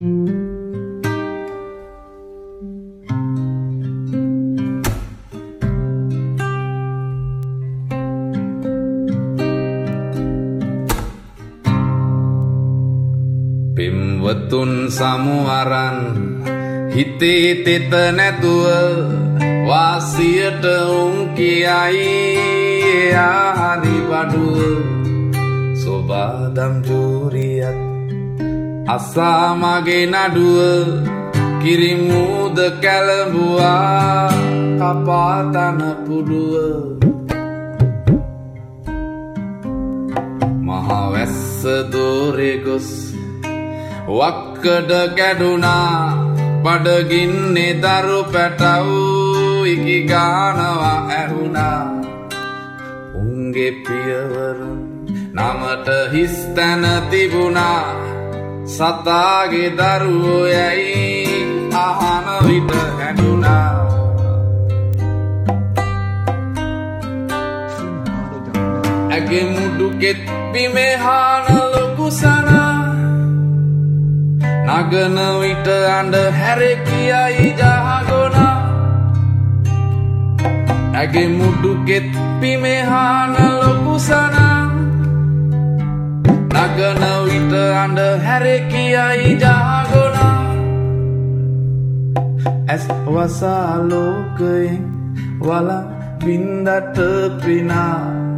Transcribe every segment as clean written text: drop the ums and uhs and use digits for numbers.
Pimpetun samuaran හිතේ තෙත නැතුව වාසියට උන් කියයි හරි බඩුව සොබාදම් ජූරියත් අසා මගේ නඩුව කිරිමුද කැළඹුවා කපාතන පුඩුව මහවැස්ස දෝරේ ගොස් වක්කඩ කැඩුනා බඩගින්නේ දරු පැටව් ඉකි ගානවා ඇහුණා උන්ගේ පියවරුන් නමට හිස් තැන තිබුණා සතාගේ දරුවෝ යැයි අහන විට හැඬුණා ඇගේ මුඩු කෙත් බිමේ හාන ලොකු සනා නගන විට අඬ හැරේ කියයි ජහගොනා ඇගේ මුඩු කෙත් බිමේ හාන ලොකු සනා නගන විට අඬ හැරේ කියයි ජහගොනා ඇස් වසා ලෝකයෙන් වල බින්දට පිනා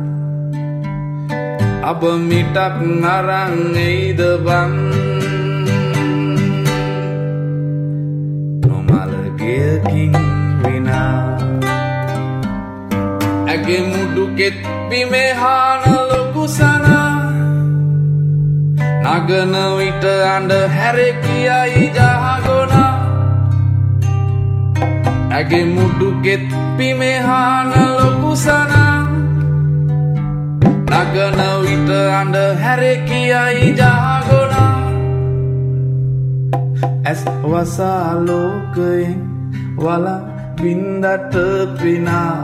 අබ මිටක් අරන් එයිද බං නොමලගයකින් විනා ඇගේ මුඩු කෙත් බිමේ හාන ලොකු සනා නගන විට අඬ හැරේ කියයි ජහගොනා ඇගේ මුඩු කෙත් බිමේ හාන ලොකු සනා නගන විට අඬ හැරේ කියයි ජහගොනා ඇස් වසා ලෝකයෙන් වල බින්දට පිනා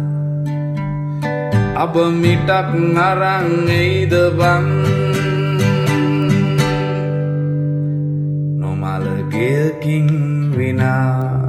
අබ මිටක් අරන් එයිද බං නොමලගයකින් විනා